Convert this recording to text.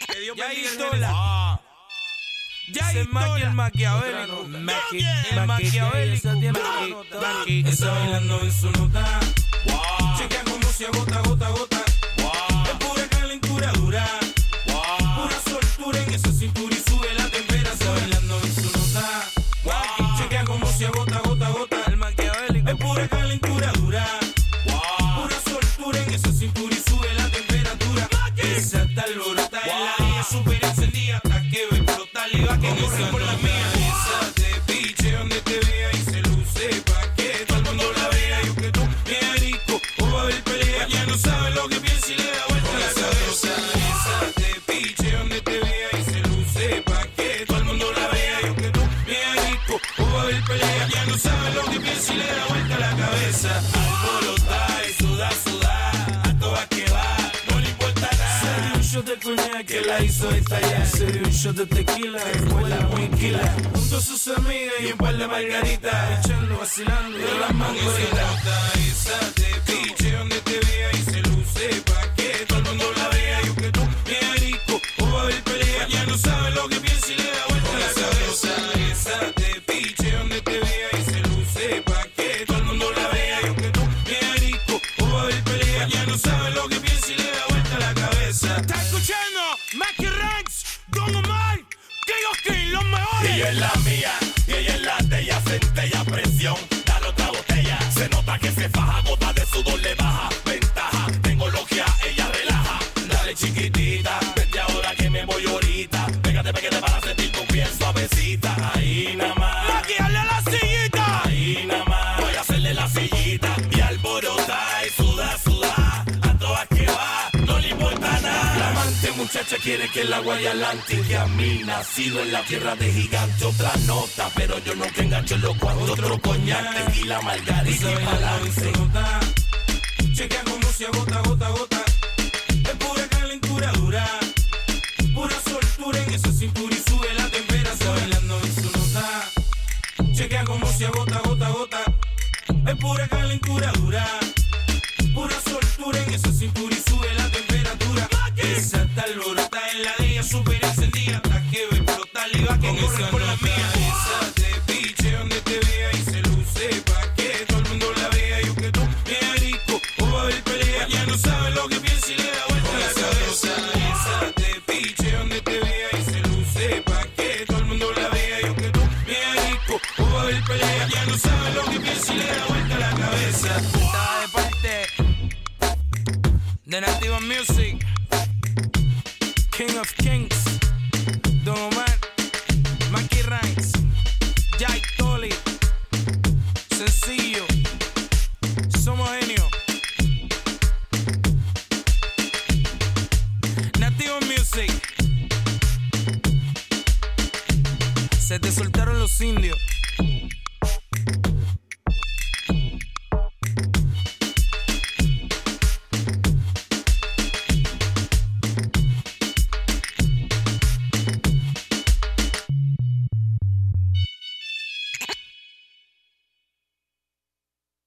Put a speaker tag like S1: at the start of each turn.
S1: Que Dios
S2: Ya
S1: bendiga el
S2: Itola.
S1: género.
S2: Ya Itola. El maquiavélico. El maquiavélico.
S1: Está bailando en su nota. Chequea como se agota, gota, gota. Es pura calentura dura. Pura soltura en esa cintura y sube la temperatura. Está bailando en su nota. Chequea como se agota, gota, gota.
S2: El maquiavélico.
S1: Es pura calentura dura. Pura soltura en esa cintura y sube la temperatura. Esa está alborota en la vía super encendida. Hasta que ve explotar y va que corre por la mía. Esa te piche donde te vea y se luce pa' que todo el mundo la vea. Yo que tú, bien rico, o va a haber pelea. Ya no sabe lo que piensa y le da vuelta a la cabeza. Esa te piche donde te vea y se luce pa' que todo el mundo la vea. Yo que tú, bien rico, o va a haber pelea. Ya no sabe lo que piensa y le da vuelta a la cabeza. Alborota y suda, suda, a todas que va, no le importa nada.
S2: Se dio un shot de coñac que la hizo estallar. Se dio un shot de tequila, escuela muy quila. Junto a sus amigas y un par de margaritas. Echando, vacilando de las mangoritas.
S1: Esa te piche donde te vea y se luce pa' que todo el mundo la vea. Yo que tú, bien rico, o va a haber pelea. Ya no sabe lo que piensa y le da vuelta a la cabeza. Esa te piche donde te vea y se luce pa' que todo el mundo la vea. Yo que tú, bien rico, o va a haber pelea. Ya no sabe lo que piensa y le da vuelta a la cabeza.
S2: ¿Está escuchando? Mackie Ranks, Don Omar, King of King, los mejores.
S3: Y yo es la mía, y ella es la de ella, centella presión, dale otra botella. Se nota que se faja, gota de sudor le baja. Ventaja, tengo logia, ella relaja. Dale chiquitita, vete ahora que me voy ahorita. Pégate, pégate para sentir tu piel suavecita. Ahí nada más,
S2: Mackie, hazle la sillita.
S3: ahí nada más. Voy a hacerle la sillita y alborota y suda, suda. A todas que va, no le importa nada. La amante muchacha quiere que el agua y adelante. Que a mí nacido en la tierra de gigante. Otra nota, pero yo no que engancho los cuantos. Otro coñac, tequila, margarita y balance.
S1: Chequea como se agota, gota, gota. Es pura calentura dura. Pura soltura en esa cintura y sube la temperatura. Está bailando en su nota. Chequea como se agota, gota, gota. Es pura calentura dura. Pura soltura en esa cintura y sube la temperatura. Esa está alborota en la de ella super encendida. Hasta que ve explotar y va que corre por la mía. Esa te piche donde te vea y se luce pa' que todo el mundo la vea. Yo que tú, bien rico, o va a haber pelea. Ya no sabe lo que piensa y le da vuelta a la cabeza. Esa te piche donde te vea y se luce pa' que todo el mundo la vea. Yo que tú, bien rico, o va a haber pelea. Ya no sabe lo que piensa y le da vuelta a la cabeza.
S2: Estaba de parte de Nativa Music, King of Kings, Don Omar, Mackie Ranks, Jai Tolly, sencillo, somos genios. Nativa Music, se te soltaron los indios.